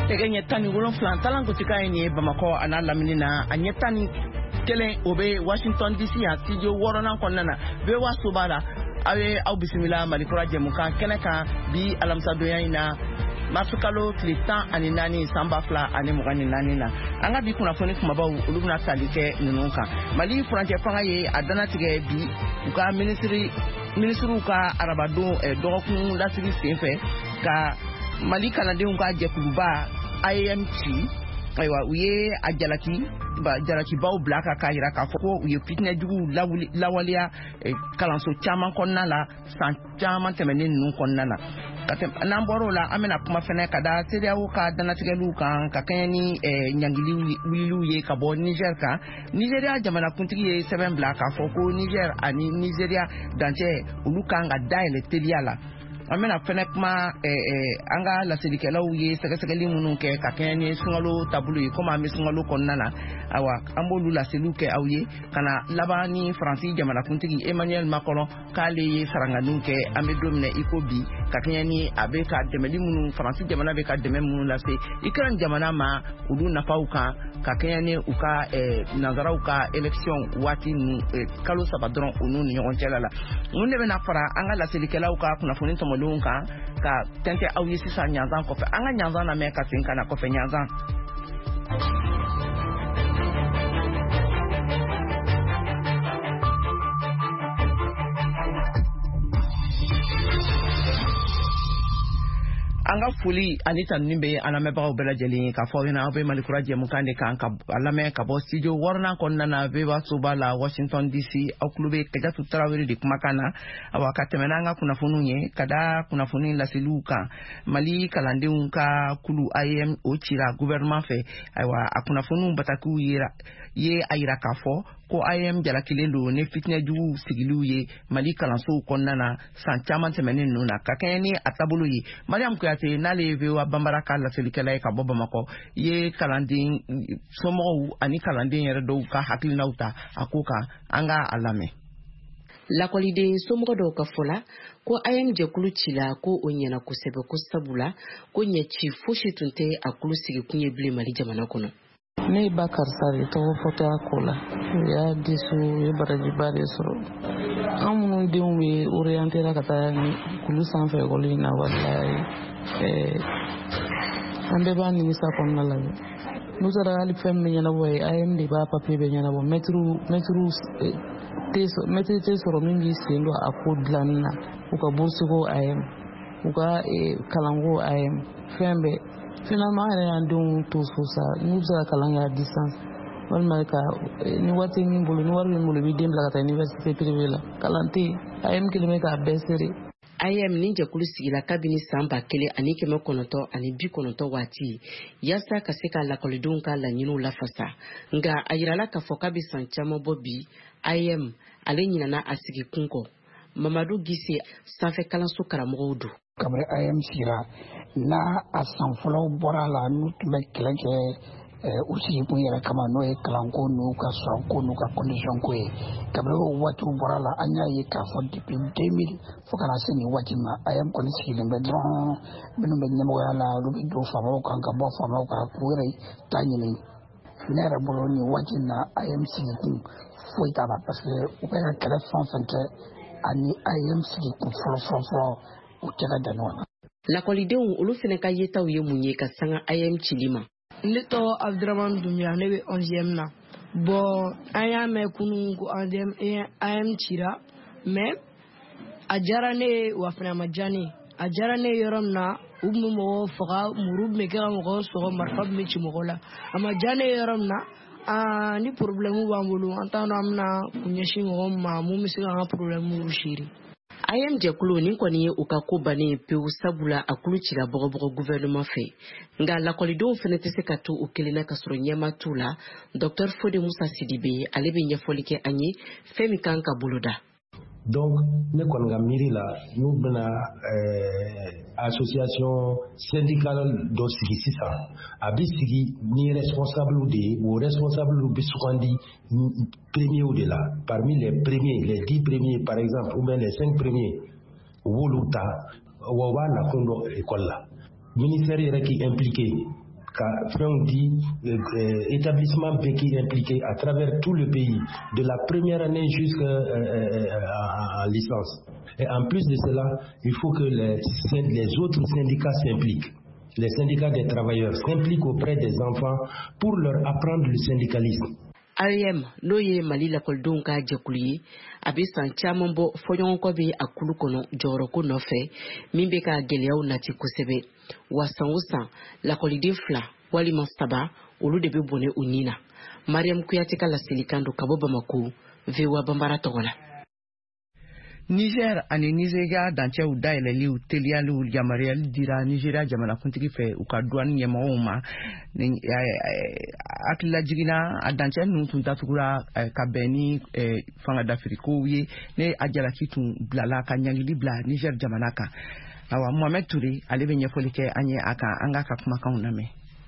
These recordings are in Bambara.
ɲɛ tan ni 7 talan ko tika ye Bamako ana lamini na a ɲɛ tan ni kelen o bɛ Washington DC ya studio 6nan kɔnɔna na bɛɛ wa so b'a la aw bisimila Mali kura jɛmukan kɛnɛ kan bi alamisadonya in na Marsu kalo tile 14 san 2024 na an ka bi kunnafoni kumabaw olu bɛna tali kɛ ninnu kan Mali furancɛ fanga ye a danatigɛ bi u ka ministriw ka arabadon dɔgɔkun lasigi senfɛ ka Mali kalandenw ka jɛkuluba IAM ci ayiwa u ye a jalakibaw bila ka yira k'a fɔ ko u ye fitinɛjugu lawaleya kalanso caman kɔnɔna la san caman tɛmɛnen ninnu kɔnɔna na n'an bɔr'o la an bɛna kuma fɛnɛ ka da CEDEAO ka danatigɛliw kan ka kɛɲɛ ni ɲangili wuliliw ye ka bɔ Niger kan Nigeria jamanakuntigi ye sɛbɛn bila k'a fɔ ko Niger ani Nigeria dancɛ olu kan ka dayɛlɛ teliya la an bɛna fɛnɛ kuma an ka lasirikɛlaw ye sɛgɛsɛgɛli minnu kɛ ka kɛɲɛ ni sunkalo taabolo ye komi an bɛ sunkalo kɔnɔna na awa an b'olu laseliw kɛ aw ye ka na laban ni Faransi jamanakuntigi Emmanuel Macron k'ale ye saranganiw kɛ an bɛ don minɛ i ko bi ka kɛɲɛ ni a bɛ ka dɛmɛli minnu Faransi jamana bɛ ka dɛmɛ minnu lase Ukraine jamana ma olu nafaw kan ka kɛɲɛ ni u ka nanzaraw ka élection waati ninnu kalo 3 dɔrɔn u n'u ni ɲɔgɔn cɛla la mun de bɛna fara an ka lasirikɛlaw ka kunnafoni tɔmɔlenw kan ka tɛntɛ aw ye sisan ɲanzan kɔfɛ an ka ɲanzan lamɛn ka segin ka na kɔfɛ ɲanzan an ka foli ani tanuni bɛ an lamɛnbagaw bɛɛ lajɛlen k'a fɔ ɲɛna aw bɛ Mali kura jɛmukan de kan ka lamɛn ka bɔ studio 6nan kɔnɔna na bɛɛ soba la Washington DC aw tulo bɛ Kajatu Tarawele de kumakan na awa ka tɛmɛ n'an ka kunnafoniw ye ka da kunnafoni laseliw kan Mali kalandenw ka kulu IAM o cira gouvernement fɛ ayiwa a kunnafoniw batakiw ye a yira k'a fɔ ko IAM jalakilen don ni fitinɛjuguw sigiliw ye Mali kalansow kɔnɔna na san caman tɛmɛnen ninnu na ka kɛɲɛ ni a taabolo ye Mariam Kuyate n'ale ye VOA Banbara ka laselikɛla ye ka bɔ Bamakɔ ye kalanden somɔgɔw ani kalanden yɛrɛ dɔw ka hakilinaw ta a ko kan an ka a lamɛn. Lakɔliden somɔgɔ dɔw ka fɔ la ko IAM jɛkulu cila ko o ɲɛna kosɛbɛ ko sabula ko ɲɛci fosi tun tɛ a kulu sigi kun ye bilen Mali jamana kɔnɔ. Ne ba karisa de tɔgɔ fɔtɔ a ko la u y'a diso u ye barajiba de sɔrɔ an minnu denw bɛ orientera ka taa ni kulu sanfɛ ekɔli in na walayi an bɛɛ b'a nimisa kɔnɔna la n'u taara hali fɛn min ɲɛnabɔ ye IAM de b'a papier bɛɛ ɲɛnabɔ mɛtiri tɛ sɔrɔ min b'i sen don a ko dilanni na u ka bourse-ko IAM u ka kalanko IAM fɛn bɛɛ finalement yɛrɛ y'an denw to so sa n'u bɛ se ka kalan kɛ à distance walima ka ni waati min bolo ni wari min bolo i b'i den bila ka taa université privée la kalan tɛ yen IAM kelen bɛ k'a bɛɛ sere. IAM ni jɛkulu sigila kabini san 1990 waati yaasa ka se ka lakɔlidenw ka laɲiniw lafasa nka a yirala k'a fɔ k'a bɛ san caman bɔ bi IAM ale ɲinana a sigi kun kɔ Mamadou Gisse sanfɛ kalanso karamɔgɔw don. Kabri IAM sigira n'a a san fɔlɔw bɔra la n'u tun bɛ kɛlɛ kɛ u sigikun yɛrɛ kama n'o ye kalanko n'u ka sɔrɔko n'u ka condition ko ye kabri o waatiw bɔra la an y'a ye k'a fɔ depuis 2000 fo kana se nin waati ma IAM kɔni sigilen bɛ dɔrɔn minnu bɛ ɲɛmɔgɔya la olu bɛ don faamaw kan ka bɔ faamaw kan k'u yɛrɛ ta ɲini ne yɛrɛ bolo nin waati na IAM sigikun foyi t'a la parce que u bɛ ka kɛlɛ fɛn fɛn kɛ ani IAM sigikun fɔlɔ u tɛ ka dan ɲɔgɔn na. Lakɔlidenw olu fana ka yetaw ye mun ye ka sanga IAM cili ma. Ne tɔgɔ Abdurahmane Dunbiya ne bɛ 11e na bon an y'a mɛn kunun ko IAM cira mais a diyara ne ye wa fana ma diya ne ye a diyara ne ye yɔrɔ min na u tun bɛ mɔgɔw faga muru tun bɛ kɛ ka mɔgɔw sɔgɔ marifa tun bɛ ci mɔgɔw la a ma diya ne ye yɔrɔ min na ni problème b'an bolo an t'a dɔn an bɛna kun ɲɛsin mɔgɔ ma mun bɛ se k'an ka problème siri. IAM jɛkulu nin kɔni ye u ka ko bannen pewu sabula a kulu cira bɔgɔbɔgɔ gouvernement fɛ nka lakɔlidenw fana tɛ se ka to u kelenna ka sɔrɔ ɲɛma t'u la Dr Fode Musa Sidibe ale bɛ ɲɛfɔli kɛ an ye fɛn min kan ka boloda. Donc ne kɔni ka miiri la n'u bɛna association syndicale dɔ sigi sisan a bɛ sigi ni responsable de ye o responsable bɛ sugandi premiers de la parmi les premiers les 10 premiers par exemple ou bien les 5 premiers u b'olu ta wa u b'a nakun dɔn école la ministère yɛrɛ k'i impliqué on dit établissement qui est impliqué à travers tout le pays, de la première année jusqu'à licence. Et en plus de cela, il faut que les autres syndicats s'impliquent. Les syndicats des travailleurs s'impliquent auprès des enfants pour leur apprendre le syndicalisme. AEM n'o ye Mali lakɔlidenw ka jɛkulu ye a bɛ san caman bɔ fɔɲɔgɔnkɔ bɛ a kulu kɔnɔ jɔyɔrɔko nɔfɛ min bɛ ka gɛlɛyaw nati kosɛbɛ wa san o san lakɔliden 2 walima 3 olu de bɛ bɔnɛ u ni na. Mariam Kuyate ka laselikan do ka bɔ Bamako, VOA Bambara tɔgɔ la. Niger ani Nigeria dancɛw dayɛlɛliw teliyaliw yamaruyali dira Nigeria jamanakuntigi fɛ u ka douane ɲɛmɔgɔw ma hakilila jiginna a dancɛ ninnu tun datugura ka bɛn ni fanga dafirikow ye ne a jalaki tun bilala ka ɲangili bila Niger jamana kan. Awa Mohamed Touré ale bɛ ɲɛfɔli kɛ an ye a kan an ka kumakanw lamɛn.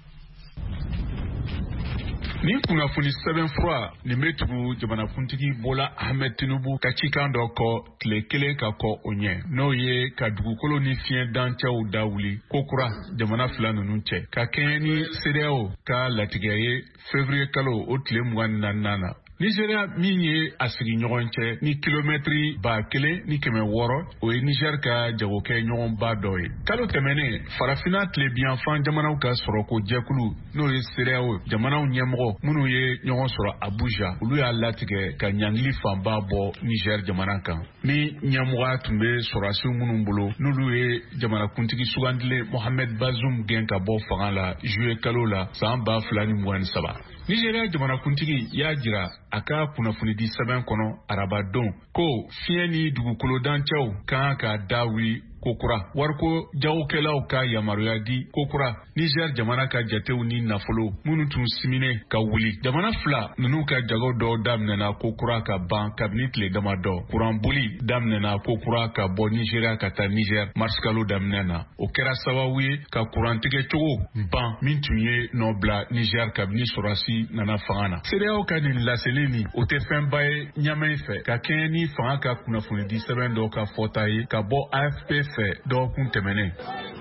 Ni kunnafoni sɛbɛn fura nin bɛ tugu jamanakuntigi Bola Ahmed Tinubu ka cikan dɔ kɔ tile kelen ka kɔ o ɲɛ n'o ye ka dugukolo ni fiɲɛ dancɛw da wuli ko kura jamana 2 ninnu cɛ ka kɛɲɛ ni CEDEAO ka latigɛ ye février kalo o tile 24 na. Nigeria min ye a sigi ɲɔgɔn cɛ ni kilomɛtiri 1,600 o ye Niger ka jagokɛ ɲɔgɔnba dɔ ye. Kalo tɛmɛnen farafina tilebiyanfan jamanaw ka sɔrɔko jɛkulu n'o ye CEDEAO jamanaw ɲɛmɔgɔ minnu ye ɲɔgɔn sɔrɔ Abuja olu y'a latigɛ ka ɲangili fanba bɔ Niger jamana kan. Ni ɲɛmɔgɔ tun bɛ sɔrɔdasiw minnu bolo n'olu ye jamanakuntigi sugandile Mohamed Bazoum gɛn ka bɔ fanga la juillet kalo la san 2023. Nigeria jamanakuntigi y'a jira a ka kunnafoni di sɛbɛn kɔnɔ arabadon ko fiɲɛ ni dugukolo dancɛw kan ka da wuli kokura wariko jagokɛlaw ka yamaruya di kokura Niger jamana ka jatew ni nafolo minnu tun simine ka wuli. Jamana 2 ninnu ka jago dɔ daminɛna kokura ka ban kabini tile dama dɔ. Kuranboli daminɛna kokura ka bɔ Nigeria ka taa Niger marsikalo daminɛna. O kɛra sababu ye ka kurantigɛ cogo ban min tun ye nɔ bila Niger kabini sɔrɔdasi nana fanga na. CEDEAO ka nin laseli nin o tɛ fɛnba ye ɲamɛ fɛ ka kɛɲɛ ni fanga ka kunnafoni di sɛbɛn dɔ ka fɔta ye ka bɔ AFP fɛ dɔgɔkun tɛmɛnen.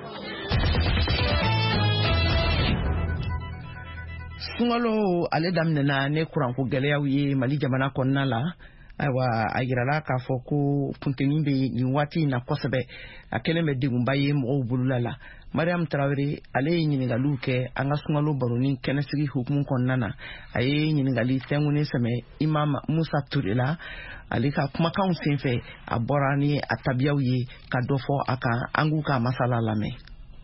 Sunkalo ale daminɛna ne kuranko gɛlɛyaw ye Mali jamana kɔnɔna la. Ayiwa a yirala k'a fɔ ko funteni bɛ nin waati in na kosɛbɛ a kɛlen bɛ degunba ye mɔgɔw bolola la. Mariam Traoré ale ye ɲininkaliw kɛ an ka sunkalo baronin kɛnɛsigi hukumu kɔnɔna na. A ye ɲininkali tɛnkunnen sɛmɛ Imam Musa Touré la. Ale ka kumakanw senfɛ a bɔra ni a tabiyaw ye ka dɔ fɔ a kan an k'u ka masala lamɛn.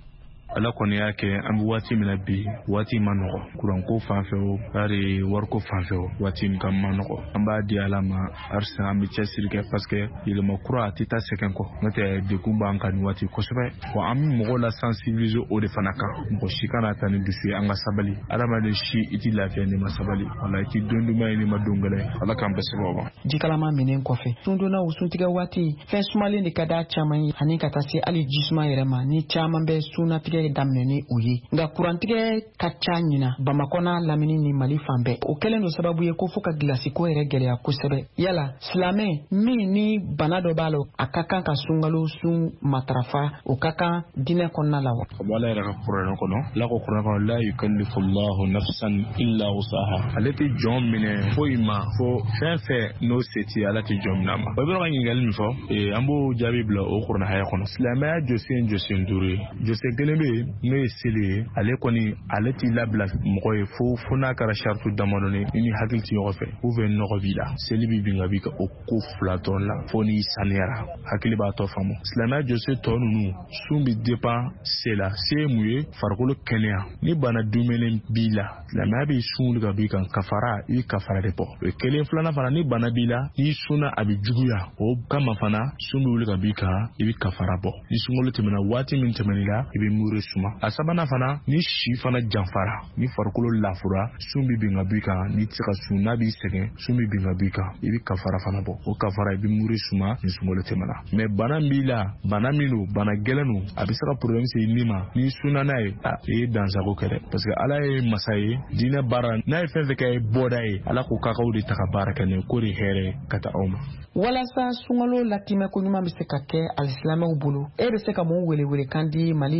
Ala kɔni y'a kɛ an bɛ waati min na bi waati ma nɔgɔ kuranko fanfɛ o bari wariko fanfɛ o waati min ka ma nɔgɔ an b'a di Ala ma arsa an bɛ cɛsiri kɛ parce que yɛlɛma kura a tɛ taa sɛgɛn kɔ n'o tɛ dekun b'an kan nin waati kosɛbɛ wa an bɛ mɔgɔw la sensibiliser o de fana kan mɔgɔ si kana taa ni dusu ye an ka sabali adamaden si i tɛ lafiya n'i ma sabali wala i tɛ don duman ye n'i ma don gɛlɛn Ala k'an bɛɛ sababu ma. Jikalama minɛn kɔfɛ sundonna o suntigɛ waati fɛn sumalen de ka d'a caman ye ani ka taa se hali jisuma yɛrɛ ma ni caman bɛ sunnatigɛ daminɛ o ye nka kurantigɛ ka ca ɲina Bamakɔ n'a lamini ni Mali fan bɛɛ o kɛlen do sababu ye ko fo ka gilasi ko yɛrɛ gɛlɛya kosɛbɛ yala silamɛ min ni bana dɔ b'a la a ka kan ka sunkalo sun matarafa o ka kan diinɛ kɔnɔna la wa. Ala yɛrɛ ka kuranɛ kɔnɔ la ko kuranɛ kɔnɔ la yukallifu Allahu nafsan illa wusaha ale tɛ jɔn minɛ foyi ma fo fɛn fɛn n'o se t'i Ala tɛ jɔn minɛ ma. O bɛ ka ɲininkali min fɔ an b'o jaabi bila o kuranɛ haya kɔnɔ silamɛya jɔsen jɔsen 5 ye jɔsen kelen bɛ n'o ye seli ye ale kɔni ale t'i labila mɔgɔ ye fo n'a kɛra charte damadɔni i ni hakili tɛ ɲɔgɔn fɛ ou bien nɔgɔ b'i la seli b'i bin ka b'i ka o ko 2 dɔrɔn la fo n'i saniyara hakili b'a tɔ faamu silamɛya jɔsen tɔ ninnu sun bɛ dépend se la se ye mun ye farikolo kɛnɛya ni bana dumuni b'i la silamɛya b'i sun wuli ka b'i kan kafara i bɛ kafara de bɔ o ye kelen filanan fana ni bana b'i la n'i sunna a bɛ juguya o kama fana sun bɛ wuli ka b'i kan i bɛ kafara bɔ ni sunkalo tɛmɛna waati min tɛmɛn'i la i bɛ muure suma a sabanan fana ni si fana janfara ni farikolo lafura sun bɛ bin ka b'i kan n'i tɛ se ka sun n'a b'i sɛgɛn sun bɛ bin ka b'i kan i bɛ kafara fana bɔ o kafara i bɛ muure suma ni sunkalo tɛmɛna mais bana b'i la bana min don bana gɛlɛn don a bɛ se ka problème se i ni ma n'i sunna n'a ye i ye dansago kɛ dɛ parce que Ala ye masa ye diinɛ baara n'a ye fɛn fɛn kɛ bɔda ye Ala k'o kakaw de ta ka baara kɛ n'o ko de hɛrɛ ka taa aw ma. Walasa sunkalo latimɛ ko ɲuman bɛ se ka kɛ alisilamɛw bolo e bɛ se ka mun wele kan di Mali alisilamɛw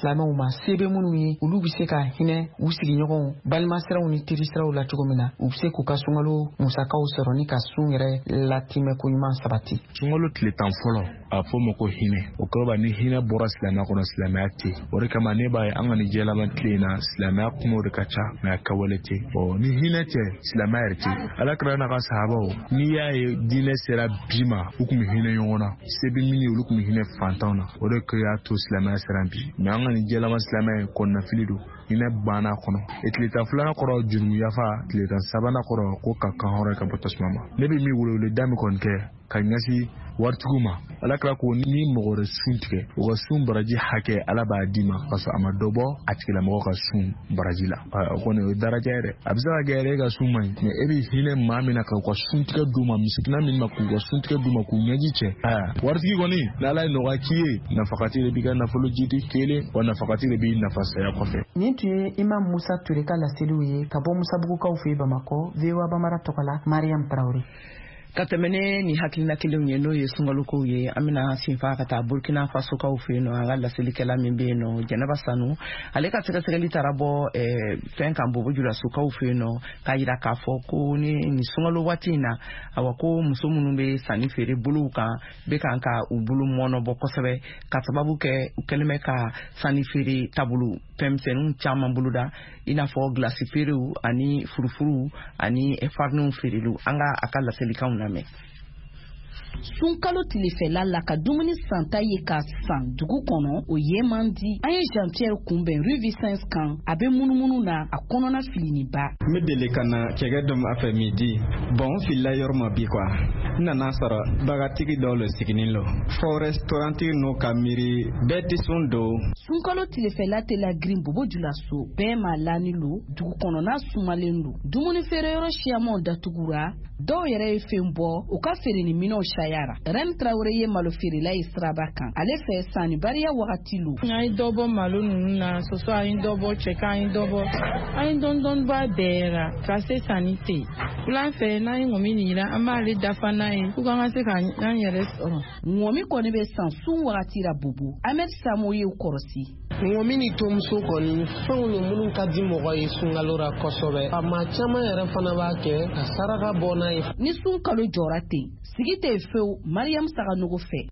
silamɛw ma sebe minnu ye olu bɛ se ka hinɛ u sigiɲɔgɔnw balimasiraw ni terisiraw la cogo min na u bɛ se k'u ka sunkalo musakaw sɔrɔ ni ka sun yɛrɛ latimɛ ko ɲuman sabati. Sunkalo tile 10 fɔlɔ a fɔ ma ko hinɛ o kɔrɔ ni hinɛ bɔra silamɛya kɔnɔ silamɛya tɛ o de kama ne b'a ye an ka nin diɲɛlaban tile in na silamɛya kumaw de ka ca mɛ a kawale tɛ ni hinɛ tɛ silamɛya yɛrɛ tɛ Alakira n'a ka sahabaw n'i y'a ye diinɛ sera bi ma u tun bɛ hinɛ ɲɔgɔn na se bɛ min ye olu tun bɛ hinɛ fantanw na o de y'a to silamɛya sera bi mɛ an ka nin diɲɛlaban silamɛya ye kɔnɔnafili don hinɛ banna kɔnɔ tile 12 kɔrɔ jurumu yafa tile 13 kɔrɔ ko ka kan hɔrɔn ka bɔ tasuma ma ne bɛ min wele da min kɔni kɛ ka ɲɛsin waritigiw ma Alakira ko ni mɔgɔ wɛrɛ sun tigɛ o ka sun baraji hakɛ Ala b'a d'i ma ka sɔrɔ a ma dɔ bɔ a tigilamɔgɔ ka sun baraji la o kɔni o ye daraja yɛrɛ a bɛ se ka kɛ yɛrɛ e ka sun man ɲi mɛ e bɛ hinɛ maa min na ka u ka sun tigɛ d'u ma misikina min ma k'u ka sun tigɛ d'u ma k'u ɲɛji cɛ waritigi kɔni n'Ala ye nɔgɔya k'i ye nafakati de b'i ka nafolo jidi kelen wa nafakati de b'i nafa saya kɔfɛ. Nin tun ye Imam Musa Ture ka laseliw ye ka bɔ Musabugukaw fɛ Bamakɔ VOA Bambara tɔgɔ la Mariam Traoré. Ka tɛmɛne ni hakilina kelenw ye n'o ye sunkalokow ye an bɛna sinfa ka taa Burkina Fasokaw fɛ yen nɔ an ka laselikɛla min bɛ yen nɔ Jɛnɛba Sanu ale ka sɛgɛsɛgɛli taara bɔ fɛn kan Bobo Julasokaw fɛ yen nɔ k'a jira k'a fɔ ko ni sunkalo waati in na awa ko muso minnu bɛ sanni feere bolow kan bɛ kan ka u bolo mɔnɔbɔ kosɛbɛ ka sababu kɛ u kɛlen bɛ ka sanni feere taabolo fɛnmisɛnninw caman boloda i n'a fɔ glasi feerew ani furufuru ani fariniw feereliw an ka a ka laselikanw lamɛn. Sunkalo tilefɛla la ka dumuni santa ye ka san dugu kɔnɔ o ye man di an ye Jean Pierre kunbɛn rue Vicence kan a bɛ munumunu na a kɔnɔna filiniba. N bɛ deli ka na cɛkɛ dɔ a fɛ midi bon n filila yɔrɔ ma bi quoi n nana sɔrɔ bagatigi dɔw le siginin lo fɔ restaurantigi n'u ka miiri bɛɛ tɛ sun don. Sunkalo tilefɛla tɛ la girin Bobo Julaso bɛɛ ma lani lo dugu kɔnɔna sumalen lo dumuni feere yɔrɔ siyamanw datugura dɔw yɛrɛ ye fɛn bɔ u ka feere ni minɛnw sayara. Rem Traoré ye malo feerela ye siraba kan ale fɛ sanni bariya wagati lo. An ye dɔ bɔ malo ninnu na soso an ye dɔ bɔ cɛkan an ye dɔ bɔ an ye dɔndɔnba bɛɛ ra ka se sanni tɛ wula fɛ n'an ye ŋɔmi nin jira an b'ale dafa n'a ye pour qu'an ka se k'an yɛrɛ sɔrɔ. Ŋɔmi kɔni bɛ san sun wagati ra Bobo Ahmed Samo ye kɔrɔsi. Ŋɔmi ni tomuso kɔni fɛnw ni minnu ka di mɔgɔ ye sunkalo ra kosɛbɛ a maa caman yɛrɛ fana b'a kɛ ka saraka bɔ n'a ye. Ni sunkalo jɔra ten sigi tɛ fewu Mariam Saganogo fɛ.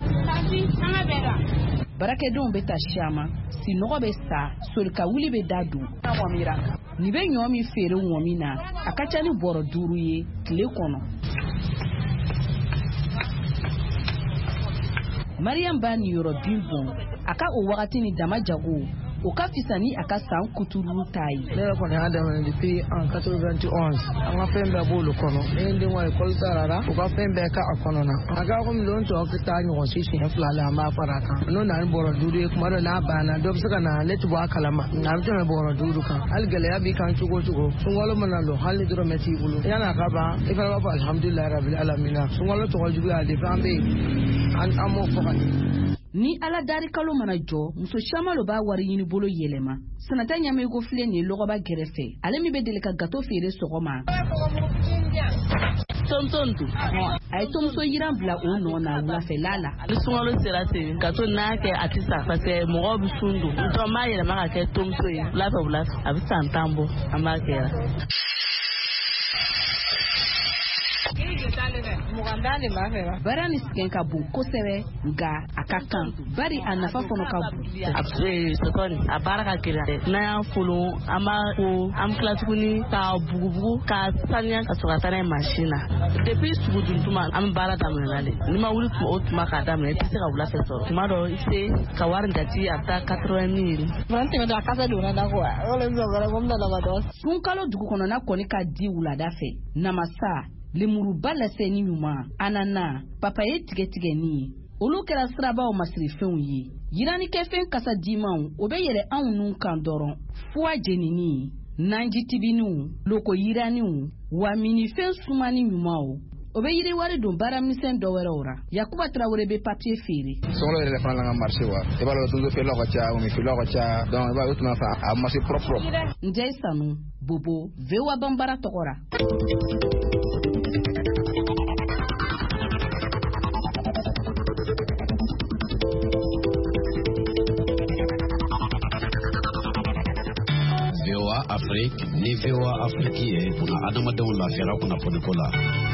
Barakɛdenw bɛ taa siama sinɔgɔ bɛ sa solika wuli bɛ da dun. Nin bɛ ɲɔ min feere ŋɔmi na a ka ca ni bɔrɔ 5 ye tile kɔnɔ. Mariam b'a niyɔrɔ bin bɔn a ka o wagati ni dama jago o ka fisa ni a ka san kuturu ta ye. Ne yɛrɛ kɔni y'a daminɛ depuis en 91 an ka fɛn bɛɛ b'olu kɔnɔ ne ye n den wa école taara u ka fɛn bɛɛ k'a kɔnɔna a ka komi lon tɔ ka taa ɲɔgɔn si siɲɛ 2 la an b'a fara a kan n'o na ni bɔrɔ 5 ye kuma dɔ n'a banna dɔ bɛ se ka na ne tɛ bɔ a kalama nka a bɛ tɛmɛ bɔrɔ 5 kan hali gɛlɛya b'i kan cogo cogo sunkalo mana don hali ni dɔrɔmɛ t'i bolo yan'a ka ban i fana b'a fɔ alhamdulilayi rabbil alamina sunkalo tɔgɔ juguya depuis an bɛ yen an m'o fɔ ka ɲɛ. Ni ala dari kalo mana jɔ muso caman lo b'a wari ɲini bolo yɛlɛma Sanata Ɲamego filɛ nin lɔgɔba gɛrɛfɛ ale min bɛ deli ka gato feere sɔgɔma tontontu a ye tonso yiran bila o nɔ na wulafɛla la. Ni sunkalo sera ten gato n'a kɛ a tɛ sa parce que mɔgɔw bɛ sun don n b'a yɛlɛma ka kɛ tonso ye wulafɛ a bɛ san 10 bɔ an b'a kɛra. Bara ni sɛgɛn ka bon kosɛbɛ nka a ka kan bari a nafa fana ka bon. Sɔsɔri a baara ka gɛlɛn n'an y'a folon an b'a ko an bɛ tila tuguni k'a bugubugu k'a saniya ka sɔrɔ ka taa n'a ye mansin na depuis sugudun tuma an bɛ baara daminɛ de n'i ma wuli o tuma k'a daminɛ i tɛ se ka wulafɛ sɔrɔ tuma dɔ i se ka wari jate a bɛ taa 80 000. An tɛmɛ a kasa donna na quoi wala min sɔrɔ ko n bɛna laban dɔn. Sunkalo dugu kɔnɔna kɔni ka di wulada fɛ namasa lemuruba lasɛni ɲuman anana papaye tigɛtigɛni olu kɛra sirabaw masirifɛnw ye yiranikɛfɛn kasa dimanw o bɛ yɛlɛ anw nun kan dɔrɔn fuwa jenini nanji tibiniw loko yiraniw wa minifɛn sumani ɲumanw o bɛ yiri wari don baaramisɛn dɔ wɛrɛw ra Yakuba Traoré bɛ papier feere. Sɔngɔ yɛrɛ fana la ka marché wa i b'a dɔn tonso feerelaw ka ca ŋɔmi feerelaw ka ca donc i b'a ye o tuma fɛ a marché propre. Njɛ Sanu Bobo VOA Bambara tɔgɔ ra. VOA Afrique ni VOA Afrique ye kuna adamadenw lafiyara kunnafoniko la.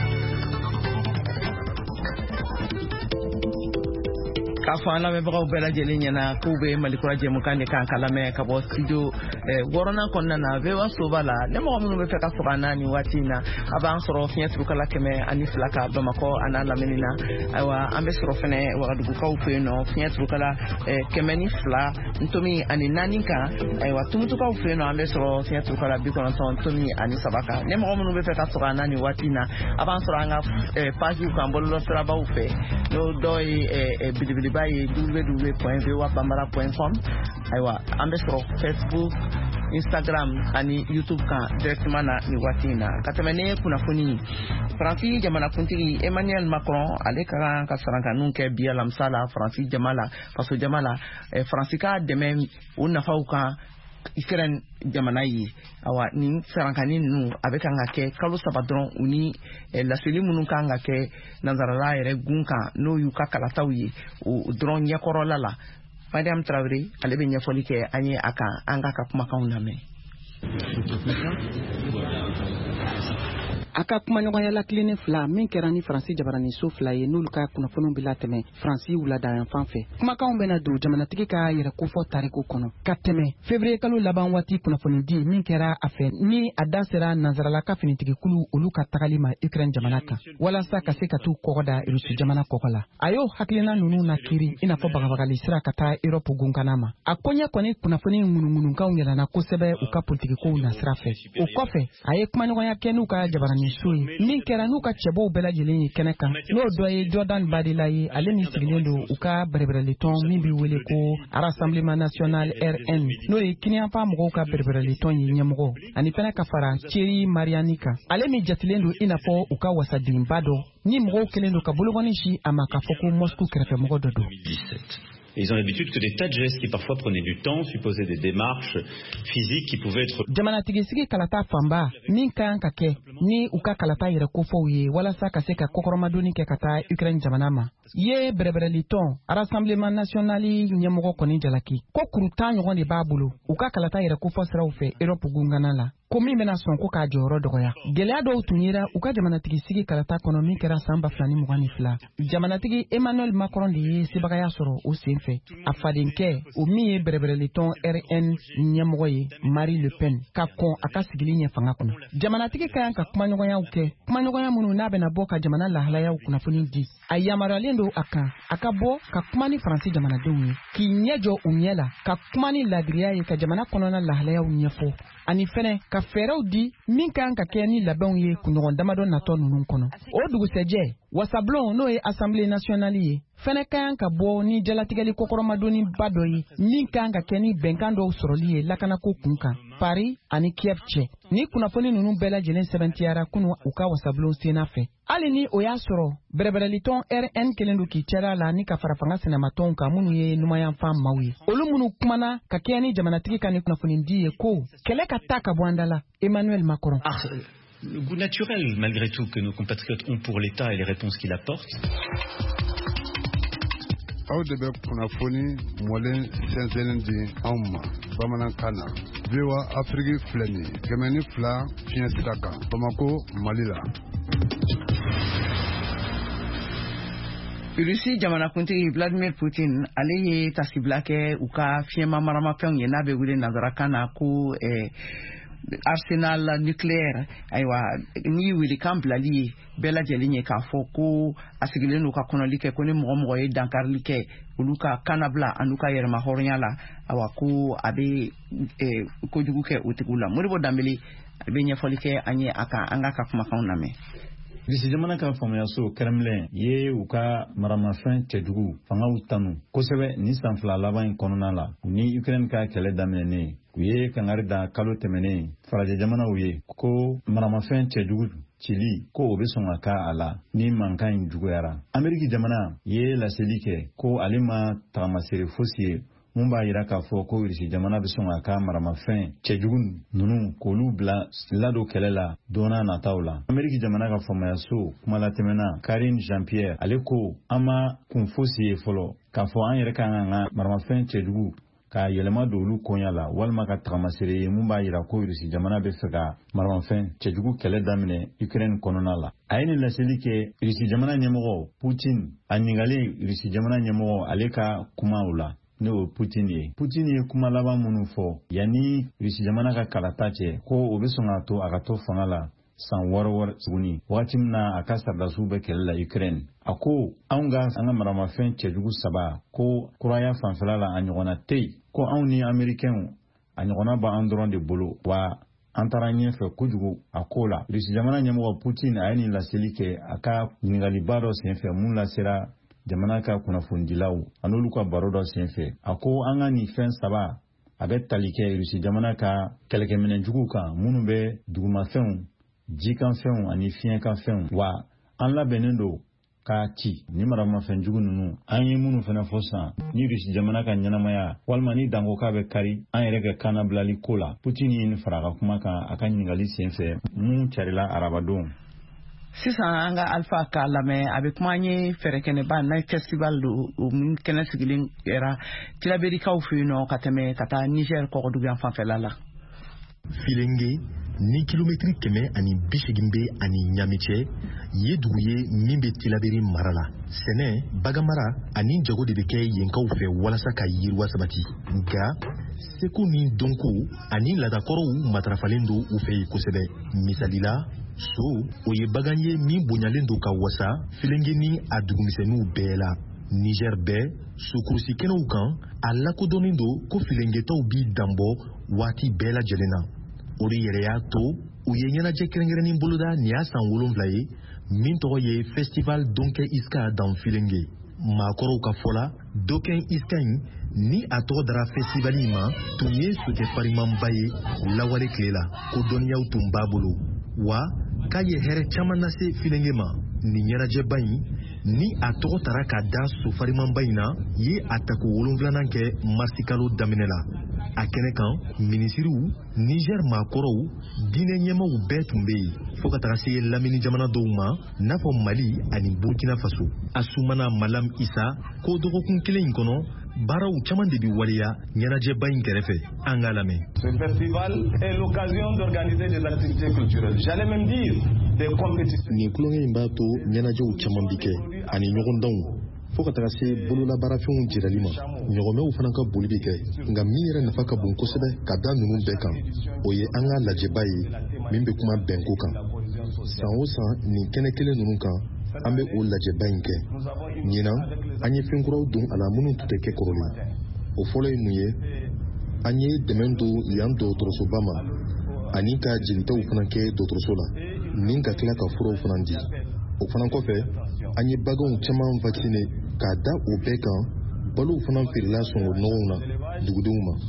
Kafana me bagaw bela jelinya na kube malikura jemukane kan kalame ka bo studio worona konna na vewa sobala ne mo mu be feka fogana ni watina aban soro finya trukala keme ani flaka bamako anala menina awa ambe soro fene wadu ko fe no finya trukala keme ni fla ntomi ani naninka aywa tumutu ko fe no ambe soro finya trukala bi kono ton ntomi ani sabaka ne mo mu be feka fogana ni watina aban soro anga page ko ambolo sura ba ufe no doy bidibidi baye www.voabambara.com aywa ambe soro Facebook, Instagram ani YouTube kan directement na ni watina katamene kuna funi Francis jamana kuntigi Emmanuel Macron ale ka saranga nunke biya lamsala Francis jamala faso jamala Francika deme unafauka Ukraine jamana yi awa ni sarankani nu abeka ngake kalu sabadron uni la selimu nu kan ngake nazarala ere gunka no yuka kalatawi u dron yakoro lala Madame Traoré alebe nyafoli ke anye aka anga ka kuma kauna me aka kuma ɲɔgɔn yala kilennen fila min kɛra ni Faransi jabarani so fila ye n'olu ka kunnafoniw bɛ latɛmɛ Faransi wulada yan fan fɛ. Kumakanw bɛna don jamanatigi ka yɛrɛ kofɔ tariku kɔnɔ ka tɛmɛ février kalo laban waati kunnafoni di min kɛra a fɛ ni a da sera nanzaralaka finitigikulu olu ka tagali ma Ukraine jamana kan walasa ka se ka t'u kɔgɔ da Rusi jamana kɔgɔ la. A y'o hakilina ninnu na kiiri i n'a fɔ bagabagali sira ka taa Europe gunkana ma. A koɲɛ kɔni kunnafoni ŋunuŋunukanw yɛlɛnna kosɛbɛ u ka politikikow na sira fɛ. O kɔfɛ a ye kumaɲɔgɔnya kɛ n'u ka jabarani so ye min kɛra n'u ka cɛbɔw bɛɛ lajɛlen ye kɛnɛ kan n'o dɔ ye Jordan Badila ye ale min sigilen don u ka bɛrɛbɛrɛli tɔn min bɛ wele ko Rassemblement National RN n'o ye kiniyanfan mɔgɔw ka bɛrɛbɛrɛli tɔn ye ɲɛmɔgɔ ani fɛnɛ ka fara Thierry Mariani kan ale min jatilen don i n'a fɔ u ka wasadenba dɔ ni mɔgɔw kɛlen don ka bologɔni si a ma k'a fɔ ko Moscou kɛrɛfɛmɔgɔ dɔ don. Et ils ont l'habitude que des tas de gestes qui parfois prenaient du temps supposaient des démarches physiques qui pouvaient être... Jamanatigisi kalata famba min kan ka kɛ ni u ka kalata yɛrɛ kofɔw ye walasa ka se ka kokɔrɔmadoni kɛ ka taa Ukraine jamana ma. Ye bɛrɛbɛrɛli tɔn Rassemblement National ɲɛmɔgɔ kɔni jalaki ko kuru 10 ɲɔgɔn de b'a bolo u ka kalata yɛrɛ kofɔ siraw fɛ Europe gungana la. Ko min bɛna sɔn ko k'a jɔyɔrɔ dɔgɔya. Gɛlɛya dɔw tun yera u ka jamanatigi sigi kalata kɔnɔ min kɛra san 2022. Jamanatigi Emmanuel Macron de ye sebagaya sɔrɔ o sen fɛ. A fadenkɛ o min ye bɛrɛbɛrɛli tɔn RN ɲɛmɔgɔ ye Marie Le Pen ka kɔn a ka sigili ɲɛ fanga kɔnɔ. Jamanatigi ka kan ka kumaɲɔgɔnyaw kɛ. Kumaɲɔgɔnya minnu n'a bɛna bɔ ka jamana lahalayaw kunnafoni di. A yamaruyalen don a kan a ka bɔ ka kuma ni Faransi jamanadenw ye. K'i ɲɛ jɔ u ɲɛ la ka kuma ni ladiriya ye ka jamana kɔnɔna lahalayaw ɲɛfɔ. Ani fɛnɛ ka fɛɛrɛw di min kan ka kɛ ni labɛnw ye kunɲɔgɔn damadɔ natɔ ninnu kɔnɔ. O dugusɛjɛ wasablon n'o ye Assemblée nationale ye fɛnɛ kan ka bɔ ni jalatigɛli kokɔrɔmadoni ba dɔ ye min kan ka kɛ ni bɛnkan dɔw sɔrɔli ye lakanako kun kan Paris ani Kiev cɛ. Ni kunnafoni ninnu bɛɛ lajɛlen sɛbɛntiyara kunu u ka wasablon senna fɛ. Hali ni o y'a sɔrɔ bɛrɛbɛrɛli tɔn RN kelen don k'i cɛla la ni ka fara fanga sɛnɛmatɔnw kan minnu ye numayanfan maaw ye. Olu minnu kumana ka kɛ ni jamanatigi ka ni kunnafoni di ye ko kɛlɛ ka taa ka bɔ an da la. Emmanuel Macron. Le goût naturel, malgré tout, que nos compatriotes ont pour l'État et les réponses qu'il apporte. Aw de bɛ kunnafoni mɔlen sɛnsɛnnen di anw ma bamanankan na. VOA Afrique filɛ nin ye 102 fiɲɛ sira kan Bamako Mali la. Rusi jamanakuntigi Vladimir Putin ale ye tasibila kɛ u ka fiɲɛma maramafɛnw ye n'a bɛ wele nanzarakan na ko arsenal nucléaire aywa ni wili kan bilali ye bɛɛ lajɛlen ye k'a fɔ ko a sigilen n'u ka kɔnɔli kɛ ko ni mɔgɔ ye dankarili kɛ olu ka kanabila an'u ka yɛrɛma hɔrɔnya la awa ko a bɛ kojugu kɛ o tigiw la Modibo Dambele a bɛ ɲɛfɔli kɛ an ye a kan an ka kumakanw lamɛn. Rusi jamana ka faamuyaso Kremlin ye u ka maramafɛn cɛjugu fangaw tanu kosɛbɛ ni san 2 laban in kɔnɔna la ni Ukraine ka kɛlɛ daminɛnen u ye kangari da kalo tɛmɛnen farajɛ jamanaw ye ko maramafɛn cɛjugu cili ko o bɛ sɔn ka k'a la ni mankan in juguyara. Ameriki jamana ye laseli kɛ ko ale ma tagamasere fosi ye mun b'a yira k'a fɔ ko Rusi jamana bɛ sɔn ka ka maramafɛn cɛjugu ninnu k'olu bila ladon kɛlɛ la donna nataw la. Ameriki jamana ka faamuyaso kuma la tɛmɛna Karine Jean-Pierre ale ko an ma kun fosi ye fɔlɔ k'a fɔ an yɛrɛ kan ka maramafɛn cɛjugu ka yɛlɛma don olu koɲa la walima ka tagamasere ye mun b'a yira ko Rusi jamana bɛ fɛ ka maramafɛn cɛjugu kɛlɛ daminɛ Ukraine kɔnɔna la. A ye nin laseli kɛ Rusi jamana ɲɛmɔgɔ Putin a ɲininkalen Rusi jamana ɲɛmɔgɔ ale ka kumaw la. Ne o Putin ye kuma laban minnu fɔ yanni Rusi jamana ka kalata cɛ ko o bɛ sɔn ka to a ka to fanga la san 6 tuguni wagati min na a ka sardasiw bɛ kɛlɛ la Ukraine. A ko an ka maramafɛn cɛjugu 3 ko kuraya fanfɛla la a ɲɔgɔnna tɛ yen ko anw ni Amerikɛnw a ɲɔgɔnna b'an dɔrɔn de bolo wa an taara ɲɛfɛ kojugu a ko la. Rusi jamana ɲɛmɔgɔ Putin a ye nin laseli kɛ a ka ɲininkaliba dɔ senfɛ mun lasera jamana ka kunnafonidilaw an'olu ka baro dɔ senfɛ. A ko an ka nin fɛn 3 a bɛ tali kɛ Rusi jamana ka kɛlɛkɛminɛjuguw kan minnu bɛ dugumafɛnw jikanfɛnw ani fiɲɛkanfɛnw wa an labɛnnen don ka ci ni maramafɛn jugu ninnu an ye minnu fana fɔ san ni Rusi jamana ka ɲɛnamaya walima ni danko k'a bɛ kari an yɛrɛ ka kana bilali ko la. Putin ye nin fara ka kuma kan a ka ɲininkali senfɛ mun carila arabadon. Sisan an ka Alpha k'a lamɛn a bɛ kuma ye fɛrɛkɛnɛba Night Festival do min kɛnɛ sigilen kɛra Tilaberikaw fɛ yen nɔ ka tɛmɛ ka taa Niger kɔgɔduguyan fanfɛla la. Filenge ni kilomɛtiri 180 bɛ ani Ɲame cɛ ye dugu ye min bɛ Tilaberi mara la. Sɛnɛ, baganmara ani jago de bɛ kɛ yenkaw fɛ walasa ka yiriwa sabati. Nka seko ni dɔnko ani ladakɔrɔw matarafalen don u fɛ yen kosɛbɛ. Misalila so o ye bagan ye min bonyalen don ka wasa filenge ni a dugumisɛnninw bɛɛ la. Niger bɛɛ sokurusi kɛnɛw kan a lakodɔnnen don ko filengetaw bi danbɔ waati bɛɛ lajɛlen na. O de yɛrɛ y'a to u ye ɲɛnajɛ kɛrɛnkɛrɛnnen boloda nin y'a san 7 ye min tɔgɔ ye Festival Donkɛ Iska dans Filenge. Maakɔrɔw ka fɔ la Donkɛ Iska in ni a tɔgɔ dara festival in ma tun ye sokɛ farimanba ye lawale tile la ko dɔnniyaw tun b'a bolo wa k'a ye hɛrɛ caman lase Filenge ma. Nin ɲɛnajɛba in ni a tɔgɔ tara ka da so farimanba in na ye a tako 7nan kɛ marisi kalo daminɛ la. A kɛnɛ kan minisiriw Niger maakɔrɔw diinɛ ɲɛmaw bɛɛ tun bɛ yen fo ka taga se Lamini jamana dɔw ma n'a fɔ Mali ani Burkina Faso. Asumana Malam Isa ko dɔgɔkun kelen in kɔnɔ baaraw caman de bi waleya ɲɛnajɛba in kɛrɛfɛ. An k'a lamɛn. Ce festival est l'occasion d'organiser des activités culturelles. J'allais même dire des compétitions. Nin kulonkɛ in b'a to ɲɛnajɛw caman bi kɛ ani ɲɔgɔndanw fo ka taga se bololabaarafɛnw jirali ma. Ɲɔgɔnmɛw fana ka boli bi kɛ nka min yɛrɛ nafa ka bon kosɛbɛ ka da ninnu bɛɛ kan o ye an ka lajɛba ye min bɛ kuma bɛnko kan. San o san nin kɛnɛ kelen ninnu kan an bɛ o lajɛba in kɛ. Ɲinan an ye fɛn kuraw don a la minnu tun tɛ kɛ kɔrɔlen. O fɔlɔ ye mun ye an ye dɛmɛ don yan dɔgɔtɔrɔsoba ma ani ka jelitaw fana kɛ dɔgɔtɔrɔso la ni ka tila ka furaw fana di. O fana kɔfɛ an ye baganw caman vacciner k'a da o bɛɛ kan balow fana feerela sɔngɔ nɔgɔw na dugudenw ma.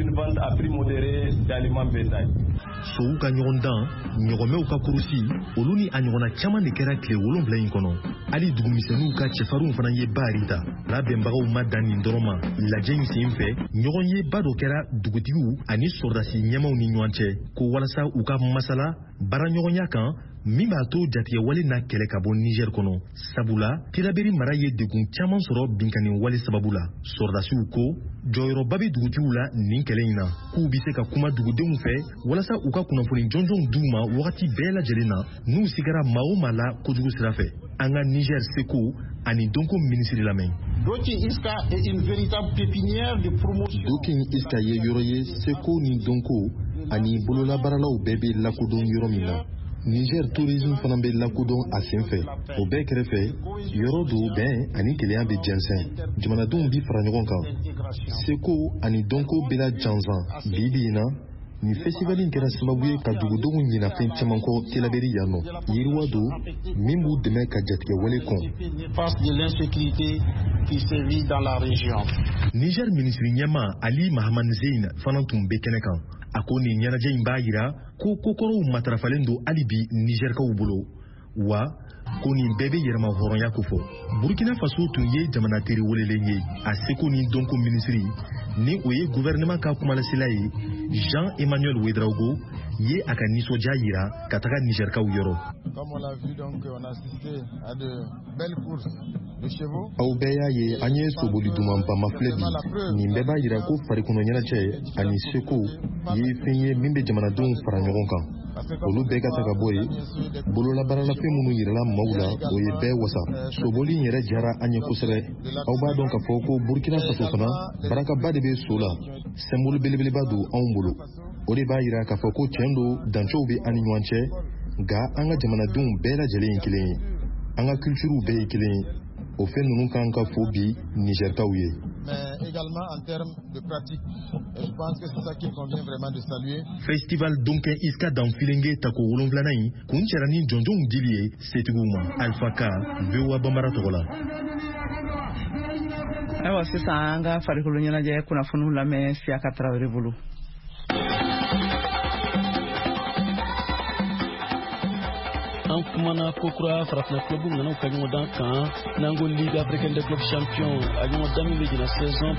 Sow ka ɲɔgɔndan ɲɔgɔnmɛw ka kurusi olu ni a ɲɔgɔnna caman de kɛra tile 7 in kɔnɔ. Hali dugumisɛnninw ka cɛfarinw fana ye baari ta. Labɛnbagaw ma dan nin dɔrɔn ma lajɛ in sen fɛ ɲɔgɔn ye ba dɔ kɛra dugutigiw ani sɔrdasi ɲɛmaw ni ɲɔgɔn cɛ ko walasa u ka masala baaraɲɔgɔnya kan min b'a to jatigɛwale n'a kɛlɛ ka bɔ Niger kɔnɔ. Sabula Tilaberi mara ye degun caman sɔrɔ binkani wale sababu la. Sɔrdasiw ko jɔyɔrɔba bɛ dugutigiw la nin kɛlɛ in na k'u bɛ se ka kuma dugudenw fɛ walasa u ka kunnafoni jɔnjɔnw d'u ma wagati bɛɛ lajɛlen na n'u sigara maa o maa la kojugu sira fɛ. An ka Niger seko ani donko minisiri lamɛn. Dokin Iska est une véritable pépinière de promotion. Dokin Iska ye yɔrɔ ye seko ni donko ani bololabaaralaw bɛɛ bɛ lakodɔn yɔrɔ min na. Niger tourisme fana bɛ lakodɔn a sen fɛ. O bɛɛ kɛrɛfɛ yɔrɔ do bɛn ani kelenya bɛ jɛnsɛn. Jamanadenw bi fara ɲɔgɔn kan. Seko ani donko bɛ la jansan bi in na ni festival in kɛra sababu ye ka dugudenw ɲina fɛn caman kɔ Tilaberi yan nɔ. Yiriwa do min b'u dɛmɛ ka jatigɛwale kɔn. Face de l'insécurité qui sévit dans la région. Niger minisiri ɲɛma Ali Mahaman Zein fana tun bɛ kɛnɛ kan. A ko nin ɲɛnajɛ in b'a yira ko kokɔrɔw matarafalen don hali bi Nigerkaw bolo wa ko nin bɛɛ bɛ yɛrɛma hɔrɔnya ko fɔ. Burkina Faso tun ye jamana teri welelen ye a seko ni donko minisiri ni o ye gouvernement ka kumalasela ye Jean-Emmanuel Ouedraogo ye aka nisɔndiya yira ka taga Nigerkaw yɔrɔ. Comme on l'a vu, donc on a assisté à de belles courses de chevaux. Aw bɛɛ y'a ye an ye soboli dumanba ma filɛ bi. Nin bɛɛ b'a yira ko farikolo ɲɛnajɛ ani seko ye fɛn ye min bɛ jamanadenw fara ɲɔgɔn kan. Olu bɛɛ ka taga bɔ ye bololabaaralafɛn minnu yirala maaw la o ye bɛɛ wasa. Soboli in yɛrɛ diyara an ye kosɛbɛ. Aw b'a dɔn k'a fɔ ko Burkina Faso fana barakaba de bɛ so la. Symbole belebeleba don anw bolo. O de b'a yira k'a fɔ ko tiɲɛ don dancɛw bɛ an ni ɲɔgɔn cɛ nka an ka jamanadenw bɛɛ lajɛlen ye kelen ye. An ka culture bɛɛ ye kelen ye. O fɛn ninnu kan ka fo bi Nigerkaw ye. Mais également en termes de pratique. Et je pense que c'est ça qu'il convient vraiment de saluer. Festival Donken Iska dans Filenge tako wolonwulana yi kun cɛla ni jɔnjɔnw dili ye setigiw ma. Alpha K, VOA Bambara tɔgɔ la. Ayiwa sisan an ka farikolo ɲɛnajɛ kunnafoniw lamɛn Siaka Tarawele bolo. An kumana kokura farafina club nana ka ɲɔgɔn dan kan n'ango Ligue africaine des clubs champions a ɲɔgɔn dan min bɛ jɛna saison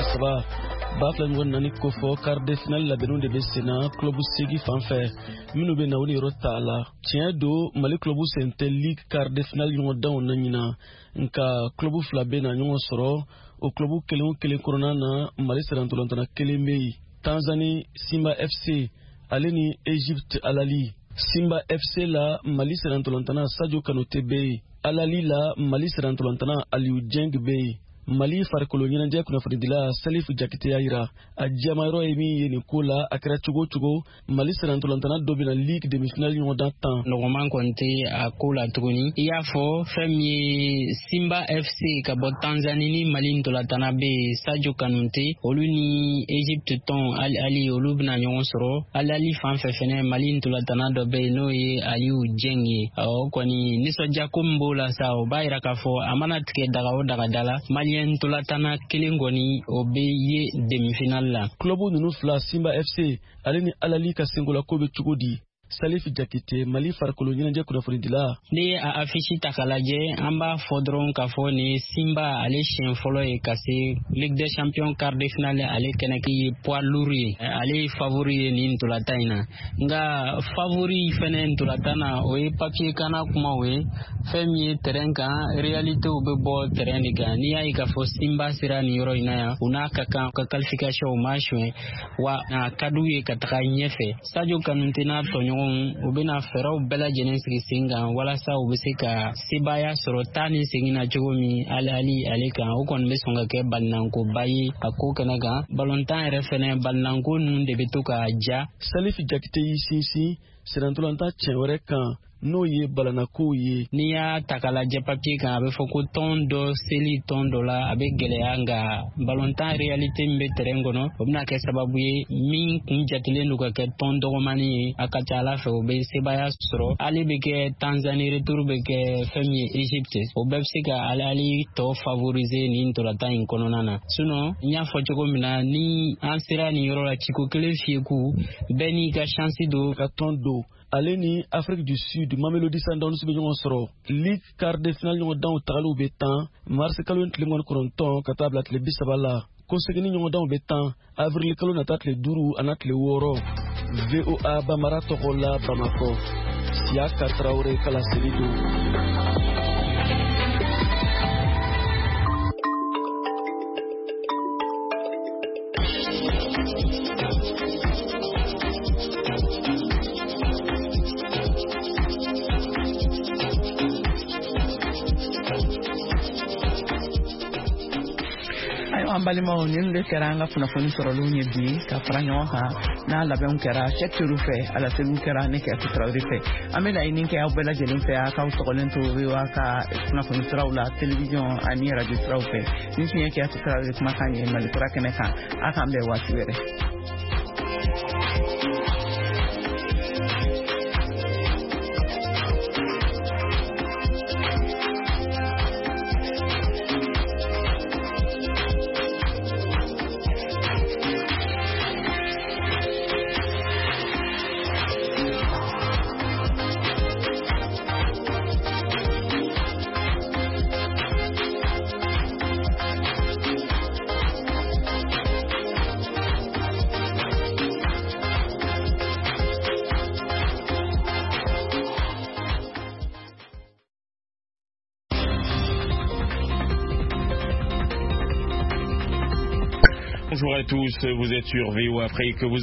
2023-2024 kofɔ quart de finale labɛnninw de bɛ sen na club segi fan fɛ minnu bɛ na o ni yɔrɔ t'a la. Tiɲɛ don Mali club sen tɛ Ligue quart de finale ɲɔgɔn danw na ɲinan nka club fila bɛ na ɲɔgɔn sɔrɔ o club kelen o kelen kɔnɔna na Mali serantolantana kelen bɛ yen. Tanzanie Simba FC ale ni Egypte Alali. Simba FC la Mali serantolantana Sadio Kanote be. Alali la Mali serantolantana Aliou Dieng be. Mali farikolo ɲɛnajɛ kunnafonidila Salif Jakite yira a jamayɔrɔ ye min ye nin ko la a kɛra cogo cogo Mali serantolantana dɔ bɛna Ligue demi-finale ɲɔgɔn dan 10 nɔgɔman kɔni tɛ a ko la tuguni. I y'a fɔ fɛn min ye Simba FC ka bɔ Tanzanie ni Mali ntolantana bɛ Sadio Kanute olu ni Egypte tɔn Ali olu bɛna ɲɔgɔn sɔrɔ. Ali fan fɛ fɛnɛ Mali ntolantana dɔ bɛ yen n'o ye Aliou Dieng ye. O kɔni nisɔndiya ko min b'o la sa o b'a yira k'a fɔ a mana tigɛ daga o daga la Malien ntolatana kelen kɔni o bɛ ye demi-finale la. Club ninnu fila Simba FC ale ni Alali ka sengola ko bɛ cogo di? Salif Jakite Mali farikolo ɲɛnajɛ kunnafonidila. Ni a affiche ta k'a lajɛ an b'a fɔ dɔrɔn k'a fɔ ni Simba ale siɲɛ fɔlɔ ye ka se Ligue des Champions quart de finale ale kɛnɛ k'i ye poids lourd ye ale ye favori ye nin ntolatan in na nka favori fɛnɛ ntolatan na o ye papier kana kumaw ye fɛn min ye terrain kan réalitéw bɛ bɔ terrain de kan n'i y'a ye k'a fɔ Simba sera nin yɔrɔ in na yan u n'a ka kan ka qualification ma suɲɛ wa a ka d'u ye ka taga ɲɛfɛ. Sadio Kanute n'a tɔɲɔgɔn u bɛna fɛɛrɛw bɛɛ lajɛlen sigi sen kan walasa u bɛ se ka sebaaya sɔrɔ taa ni segin na cogo min ale kan o kɔni bɛ sɔn ka kɛ balinankoba ye a ko kɛnɛ kan balontan yɛrɛ fɛnɛ balinanko ninnu de bɛ to ka ja. Salif Jakite y'i sinsin serantolanta tiɲɛ wɛrɛ kan n'o ye balanakow ye. N'i y'a ta k'a lajɛ papier kan a bɛ fɔ ko tɔn dɔ seli tɔn dɔ la a bɛ gɛlɛya nka balontan réalité min bɛ terrain kɔnɔ o bɛna kɛ sababu ye min kun jatilen don ka kɛ tɔn dɔgɔmani ye a ka ca Ala fɛ o bɛ sebaaya sɔrɔ. Ale bɛ kɛ Tanzanie retour bɛ kɛ fɛn min ye Egypte o bɛɛ bɛ se ka ale tɔ favoriser nin ntolatan in kɔnɔna na sinon n y'a fɔ cogo min na ni an sera nin yɔrɔ la ciko kelen fiyeku bɛɛ n'i ka chance don ka tɔn don. Ale ni Afrique du Sud Mamelodi Sundowns bɛ ɲɔgɔn sɔrɔ Ligue quart de finale ɲɔgɔn danw tagaliw bɛ 10 mars kalo tile 29 ka taa bila tile 30 la ko segini ɲɔgɔn danw bɛ 10 avril kalo nata tile 5 ana tile 6 VOA Bambara tɔgɔ la Bamako Siaka Tarawele kalaseli don. An balimaw nin de kɛra an ka kunnafoni sɔrɔliw ye bi ka fara ɲɔgɔn kan n'a labɛnw kɛra Sɛkiru fɛ Alaseliw kɛra ne kɛ Tarawele fɛ an bɛ laɲini kɛ aw bɛɛ lajɛlen fɛ a k'aw sɔgɔlen to VOA ka kunnafoni siraw la télévision ani radio siraw fɛ ni fiɲɛ kɛ Tarawele kumakan ye Mali kura kɛnɛ kan a k'an bɛn waati wɛrɛ. Bonjour à tous, vous êtes sur VOA Afrique.